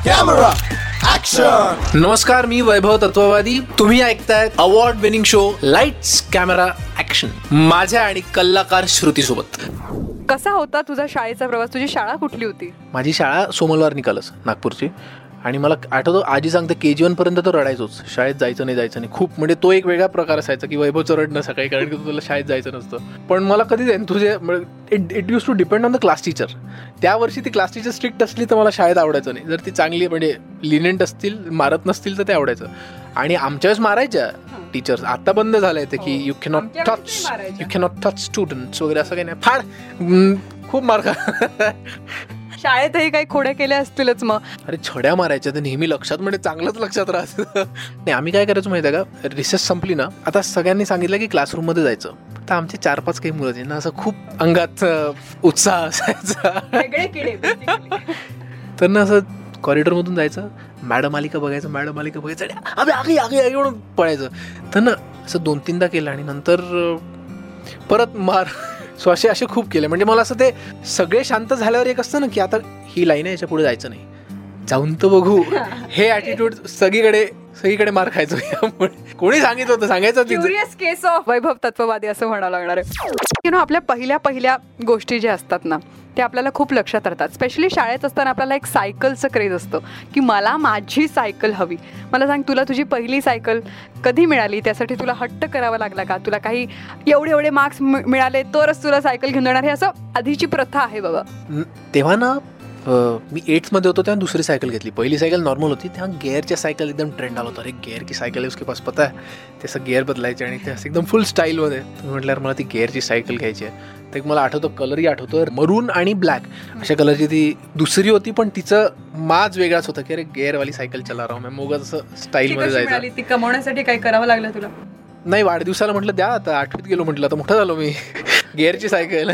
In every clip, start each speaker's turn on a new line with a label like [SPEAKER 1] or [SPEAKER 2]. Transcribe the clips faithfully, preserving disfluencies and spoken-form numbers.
[SPEAKER 1] Camera action.
[SPEAKER 2] नमस्कार, मी वैभव तत्ववादी. तुम्ही ऐकताय award winning show lights camera action माझ्या आणि कलाकार श्रुती सोबत.
[SPEAKER 3] कसा होता तुझा शाळेचा प्रवास? तुझी शाळा कुठली होती?
[SPEAKER 2] माझी शाळा सोमलवार निकालच, नागपूरची. आणि मला आठवतो, आजी सांगते के जी वन पर्यंत तो रडायचोच, शाळेत जायचं नाही जायचं नाही खूप. म्हणजे तो एक वेगळा प्रकार असायचा की वैभवचं रडणं सकाळी, कारण की तुला शाळेत जायचं नसतं. पण मला कधीच तुझे it it used to depend on the class teacher. त्या वर्षी ती क्लास टीचर स्ट्रिक्ट असली तर मला शाळेत आवडायचं नाही. जर ती चांगली म्हणजे लिनेंट असतील, मारत नसतील तर ते आवडायचं. आणि आमच्या वेळेस मारायच्या टीचर्स, आता बंद झालंय ते की you cannot touch you cannot touch students वगैरे असं काही नाही. फार खूप मार खा.
[SPEAKER 3] शाळेतही काही खोड्या केल्या असतीलच मग?
[SPEAKER 2] अरे छड्या मारायच्या तर नेहमी लक्षात, म्हणजे चांगलंच लक्षात राहतं. नाही, आम्ही काय करायचो माहिती आहे का, रिसेस संपली ना, आता सगळ्यांनी सांगितलं की क्लासरूममध्ये जायचं. तर आमचे चार पाच काही मुलं आहेत ना, असं खूप अंगात उत्साह असायचा. तर ना असं कॉरिडॉरमधून जायचं, मॅडम आली का बघायचं, मॅडम आली का बघायचं, अबे आगे आगे आगे म्हणून पळायचं. तर ना असं दोन तीनदा केलं आणि नंतर परत मार. सो असे असे खूप केले. म्हणजे मला असं ते सगळे शांत झाल्यावर एक असतं ना की आता ही लाईन आहे, याच्या पुढे जायचं नाही, जाऊन तर बघू, हे ॲटिट्यूड सगळीकडे सगळीकडे मार खायचो. यामुळे कोणी सांगितलं होतं, सांगायचं
[SPEAKER 3] क्युरियस केस ऑफ वैभव तत्ववादी असं म्हणावं लागणार आहे. यु नो, आपल्या पहिल्या पहिल्या गोष्टी ज्या असतात ना, ते आपल्याला खूप लक्षात राहतात. स्पेशली शाळेत असताना आपल्याला एक सायकलचं क्रेज असतं की मला माझी सायकल हवी. मला सांग, तुला तुझी पहिली सायकल कधी मिळाली? त्यासाठी तुला हट्ट करावा लागला का? तुला काही एवढे एवढे मार्क्स मिळाले तरच तुला सायकल घेऊन देणार, हे असं आधीची प्रथा आहे बाबा?
[SPEAKER 2] तेव्हा ना मी एट्थमध्ये होतो तेव्हा दुसरी सायकल घेतली. पहिली सायकल नॉर्मल होती, तेव्हा गेअरच्या सायकल एकदम ट्रेंड आला होता. अरे गेअर की सायकल आहे, उसके पास पता आहे, त्याचं गेअर बदलायचे आणि ते असं एकदम फुल स्टाईलमध्ये. तुम्ही म्हटल्यावर मला ती गेअरची सायकल घ्यायची आहे. तर एक मला आठवतो, कलरही आठवतो, मरून आणि ब्लॅक अशा कलरची ती दुसरी होती. पण तिचं माज वेगळाच होता की अरे गेअरवाली सायकल चला रहा हूं मैं. मोगच असं स्टाईलमध्ये जायचं.
[SPEAKER 3] ती कमवण्यासाठी काही करावं लागलं तुला?
[SPEAKER 2] नाही, वाढदिवसाला म्हटलं द्या, आता आठवीत गेलो म्हटलं, आता मोठं झालो मी, गेअरची सायकल.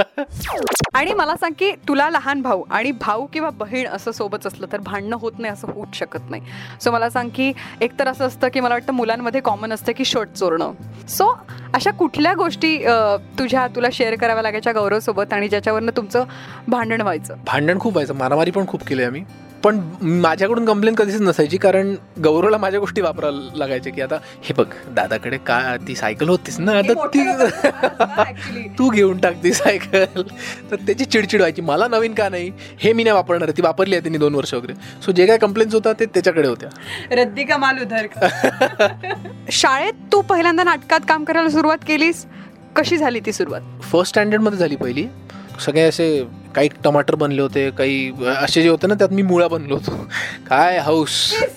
[SPEAKER 3] आणि मला सांग की तुला लहान भाऊ आणि भाऊ किंवा बहीण असं सोबत असलं तर भांडणं होत नाही असं होऊच शकत नाही. सो मला सांग की एक तर असं असतं की मला वाटतं मुलांमध्ये कॉमन असतं की शर्ट चोरणं. सो अशा कुठल्या गोष्टी तुझ्या तुला शेअर कराव्या लागायच्या गौरवसोबत आणि ज्याच्यावरनं तुमचं भांडण व्हायचं?
[SPEAKER 2] भांडण खूप व्हायचं, मारामारी पण खूप केली आम्ही. पण माझ्याकडून कंप्लेंट कधीच नसायची, कारण गौरवला माझ्या गोष्टी वापरायला लागायच्या की आता हे बघ, दादाकडे का ती सायकल होतीस ना, आता ती तू घेऊन टाक ती सायकल. तर त्याची चिडचिड व्हायची, मला नवीन का नाही, हे मी नाही वापरणार, ती वापरली आहे त्यांनी दोन वर्ष वगैरे. सो जे काय कंप्लेंट्स होता ते त्याच्याकडे होत्या.
[SPEAKER 3] रद्दी का माल उधार का. शाळेत तू पहिल्यांदा नाटकात काम करायला सुरुवात केलीस, कशी झाली ती सुरुवात?
[SPEAKER 2] फर्स्ट स्टँडर्डमध्ये झाली पहिली. सगळे असे काही टमाटर बनले होते, काही असे जे होते ना, त्यात मी मुळा बनलो होतो. काय हाऊस.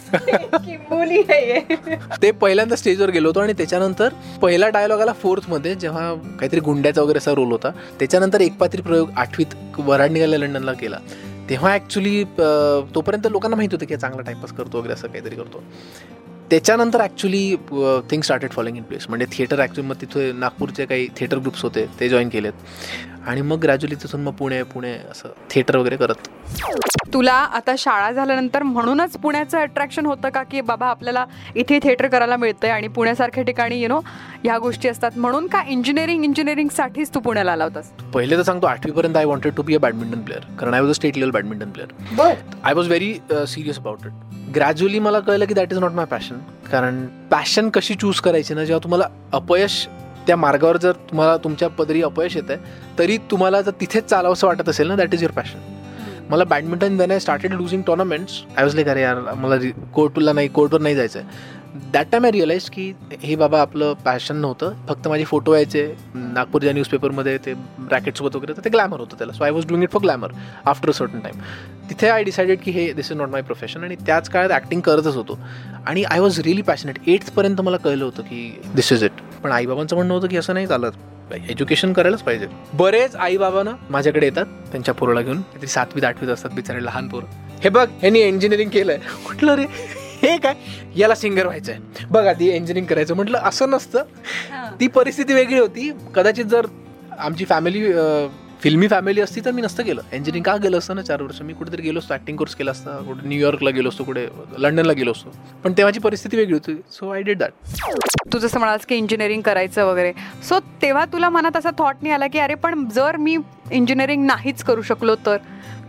[SPEAKER 2] ते पहिल्यांदा स्टेजवर गेलो होतो. आणि त्याच्यानंतर पहिला डायलॉग आला फोर्थमध्ये, जेव्हा काहीतरी गुंड्याचा वगैरे असा रोल होता. त्याच्यानंतर एक पात्री प्रयोग आठवीत वराड निघाल्या लंडनला केला. तेव्हा ॲक्च्युली तोपर्यंत लोकांना माहिती होतं की चांगला टाइमपास करतो वगैरे, असं काहीतरी करतो. त्याच्यानंतर actually thing started following in place. म्हणजे थिएटर ॲक्च्युली मग तिथे नागपूरचे काही थिएटर ग्रुप्स होते ते जॉईन केलेत. आणि मग ग्रॅज्युअली तिथून मग पुणे पुणे असं थिएटर वगैरे करत.
[SPEAKER 3] तुला आता शाळा झाल्यानंतर म्हणूनच पुण्याचं अट्रॅक्शन होतं का की बाबा आपल्याला इथे थिएटर करायला मिळतंय आणि पुण्यासारख्या ठिकाणी यु नो ह्या गोष्टी असतात, म्हणून का इंजिनिअरिंग इंजिनिअरिंगसाठीच तू पुण्याला आला होतास?
[SPEAKER 2] पहिले तर सांगतो, आठवीपर्यंत I wanted to be a badminton player, कारण I was a state level badminton player. I was very serious about it. Gradually मला कळलं की that is not my passion. कारण पॅशन कशी चूज करायची ना, जेव्हा तुम्हाला अपयश, त्या मार्गावर जर तुम्हाला तुमच्या पदरी अपयश येत आहे तरी तुम्हाला जर तिथेच चालावंसं वाटत असेल ना, दॅट इज युअर पॅशन. मला बॅडमिंटन देणे started losing tournaments, I was like अरे यार मला कोर्टला नाही, कोर्टवर नाही जायचं आहे. दॅट टाइम आय रिअलाइज की हे बाबा आपलं पॅशन नव्हतं, फक्त माझे फोटो यायचे नागपूरच्या न्यूजपेपरमध्ये ते रॅकेटसोबत वगैरे, तर ते ग्लॅमर होतं त्याला. So I was doing it for glamour after a certain time. तिथे आय डिसाइडेड की हे this is not my profession. आणि त्याच काळात ॲक्टिंग करतच होतो आणि आय वॉज रिअली पॅशनेट. एट्थपर्यंत मला कळलं होतं की दिस इज इट. पण आईबाबांचं म्हणणं होतं की असं नाही चालत, एज्युकेशन करायलाच पाहिजे. बरेच आई बाबा ना माझ्याकडे येतात त्यांच्या पोराला घेऊन, काहीतरी सातवीत आठवीत असतात बिचारे लहान पोरं. हे बघ, ह्यांनी इंजिनिअरिंग केलंय. म्हटलं रे हे काय, याला सिंगर व्हायचंय, बघ आधी इंजिनिअरिंग करायचं. म्हटलं असं नसतं, ती परिस्थिती वेगळी होती. कदाचित जर आमची फॅमिली फिल्मी फॅमिली असती तर मी नसतं गेलं इंजिनिअरिंग. का गेलं असतं ना, चार वर्ष मी कुठेतरी गेलो असतो, ॲक्टिंग कोर्स केला असता, कुठे न्यूयॉर्कला गेलो असतो, कुठे लंडनला गेलो असतो. पण तेव्हाची परिस्थिती वेगळी होती. So I did that.
[SPEAKER 3] तू जसं म्हणालास की इंजिनिअरिंग करायचं वगैरे, सो तेव्हा तुला मनात असा थॉट नाही आला की अरे पण जर मी इंजिनिअरिंग नाहीच करू शकलो तर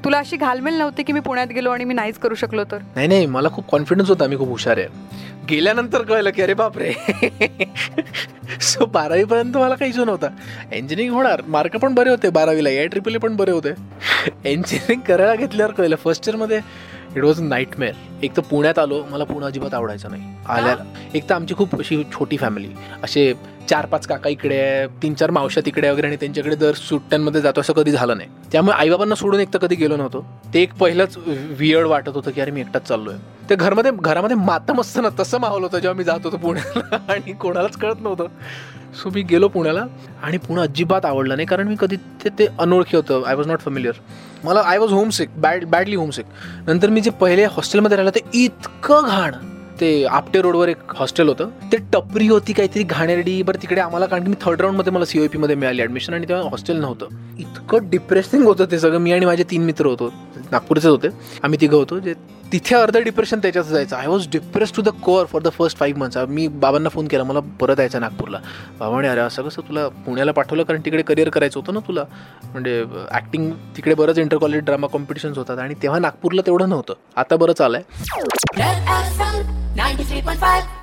[SPEAKER 3] तुला अशी घालमेल नव्हती की मी पुण्यात गेलो आणि मी नाहीच करू शकलो तर?
[SPEAKER 2] नाही नाही, मला खूप कॉन्फिडन्स होता, मी खूप हुशार आहे. गेल्यानंतर कळलं की अरे बापरे. सो बारावीपर्यंत मला काही इशू नव्हता. इंजिनिअरिंग होणार, मार्क पण बरे होते बारावीला, ए ट्रिपल ए पण बरे होते. इंजिनिअरिंग करायला घेतल्यावर कळलं फर्स्ट इयरमध्ये इट वॉज नाईटमेअर. एक तर पुण्यात आलो, मला पुणे अजिबात आवडायचं नाही. आल्याला एक तर आमची खूप अशी छोटी फॅमिली, असे चार पाच काका इकडे आहे, तीन चार मावश्या तिकडे वगैरे, आणि त्यांच्याकडे दर सुट्ट्यांमध्ये जातो असं कधी झालं नाही. त्यामुळे आईबाबांना सोडून एक तर कधी गेलो नव्हतो. ते एक पहिलंच वियर्ड वाटत होतं की अरे मी एकटाच चाललोय. ते घरमध्ये घरामध्ये मातम असतं ना, तसं माहोल होतं जेव्हा मी जात होतो पुण्याला, आणि कोणालाच कळत नव्हतं. सो मी गेलो पुण्याला, आणि पुणे अजिबात आवडलं नाही, कारण मी कधी ते ते अनोळखी होतं. I was not familiar. मला I was homesick, bad badly homesick. नंतर मी जे पहिले हॉस्टेलमध्ये राहिलं ते इतकं घाण. ते आपटे रोडवर एक हॉस्टेल होतं, ते टपरी होती काहीतरी घाणेरडी. बरं तिकडे आम्हाला, कारण की मी थर्ड राऊंडमध्ये मला सीओपी मध्ये मिळाली ऍडमिशन, आणि तेव्हा हॉस्टेल नव्हतं. इतकं डिप्रेसिंग होतं ते सगळं. मी आणि माझे तीन मित्र होतो, नागपूरचेच होते, आम्ही तिघं होतो. जे तिथे अर्ध डिप्रेशन त्याच्यात जायचं. I was depress to the core for the first five months. मी बाबांना फोन केला, मला परत यायचं नागपूरला. बाबाने अरे असं कसं, तुला पुण्याला पाठवलं कारण तिकडे करिअर करायचं होतं ना तुला, म्हणजे ॲक्टिंग तिकडे बरंच इंटर कॉलेज ड्रामा कॉम्पिटिशन्स होतात, आणि तेव्हा नागपूरला तेवढं नव्हतं. आता बरं चाललंय.
[SPEAKER 4] Red F M ninety-three point five